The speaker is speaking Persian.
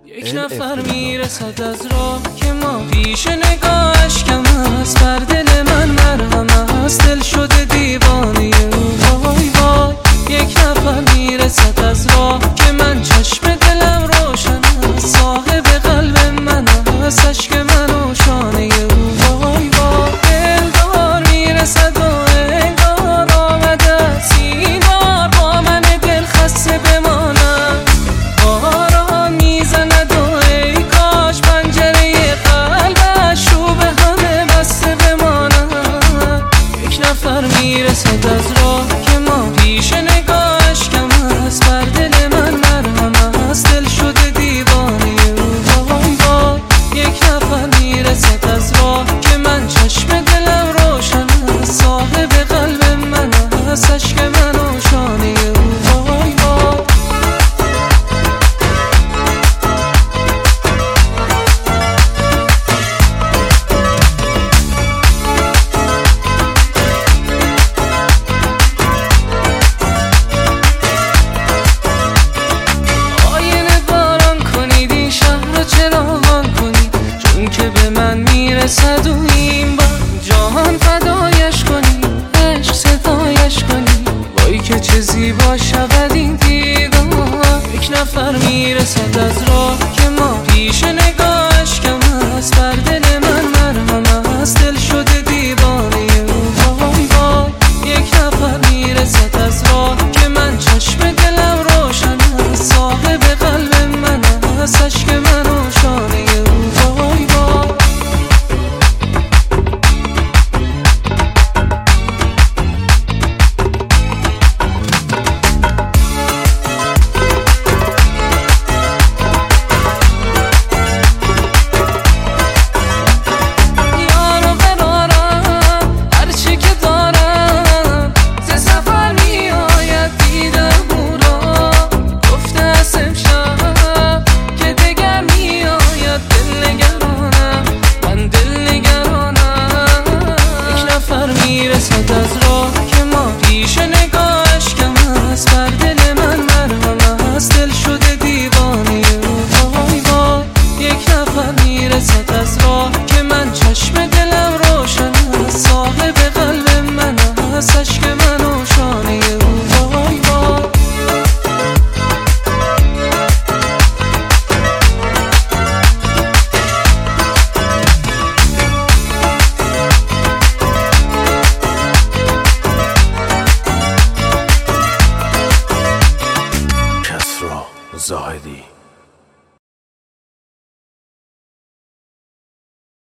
یک نفر میرسد از راه که ما پیش نگاهش کم است، بر دل من مرهم است، دل شده دیوانه او. وای وای یک نفر میرسد از راه که من چشم دلم روشن است، صاحب قلب من است، عشق من و شانه او. وای وای دلدار میرسد و انگار آمده سینار، با من دل خسته بمانم، باران میزند و ای کاش پنجره قلبش رو به همه بسته بمانم. یک نفر میرسد از راه که ما پیش نگاهش کم است، بر دل من مرهم است، دل شده دیوانه او. وای وای یک نفر میرسد از راه که من چشم دلم روشن است، صاحب قلب من است، عشق من و شانه او. وای وای چراغان کنی چون که به من میرسد و